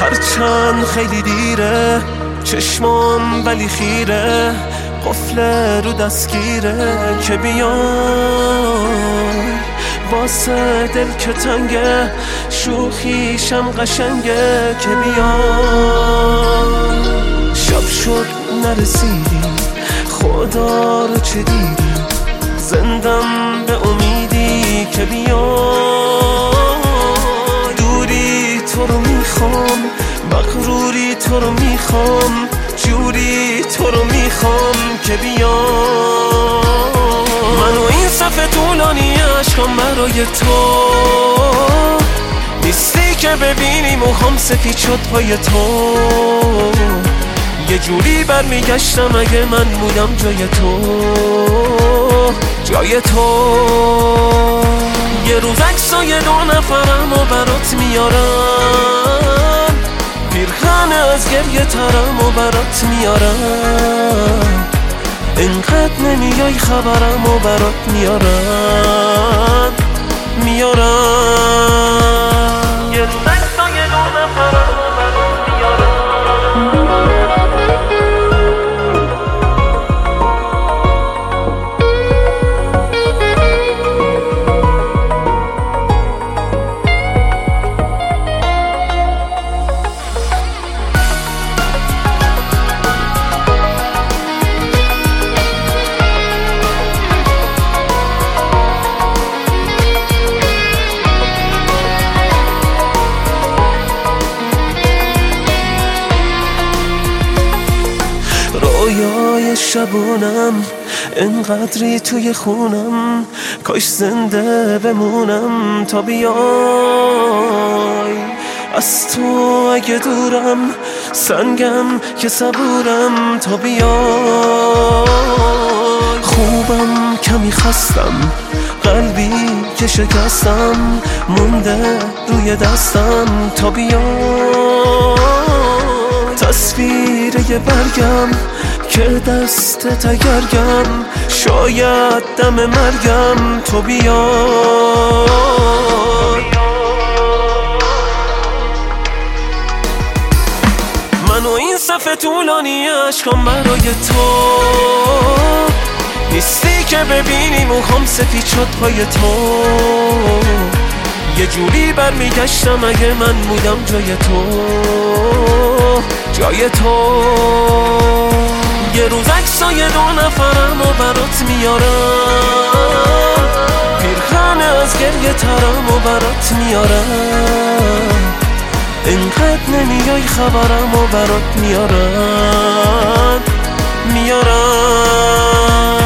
هرچند خیلی دیره چشمام ولی خیره، قفل رو دستگیره که بیای واسه دل که تنگه، شوخیشم قشنگه که بیای. شب شد نرسیدی خدا رو چه دیدی، زندم به امیدی که بیای. دوری تو رو میخوام، مغروری تو رو میخوام، جوری تو رو میخوام که بیای. من و این صفحه طولانی عشقم برای تو نیستی که ببینی موهام سفید شد پای تو. یه جوری برمیگشتم اگه من بودم جای تو، جای تو. یه روز عکسای دو نفرم و برات میارم، پیرهن از گریه ترم و برات میارم. اینقدر نمیای خبرم و برات میارم. یه روز عکسای دو نفرم و برات میارم. رویای شبونم انقدری توی خونم، کاش زنده بمونم تا بیای. از تو اگه دورم سنگم که صبورم تا بیای. خوبم کمی خستم، قلبی که شکستم مونده روی دستم تا بیای. تصویر یه برگم که دست تگرگم، شاید دم مرگم تو بیای. من و این صفحه طولانی عشقم برای تو نیستی که ببینی موهام سفید شد پای تو. یه جوری برمیگشتم اگه من بودم جای تو، جای تو. یه روز عکسای دو نفرم و برات میارم، پیرهن از گریه ترم و برات میارم. اینقدر نمیای خبرم و برات میارم.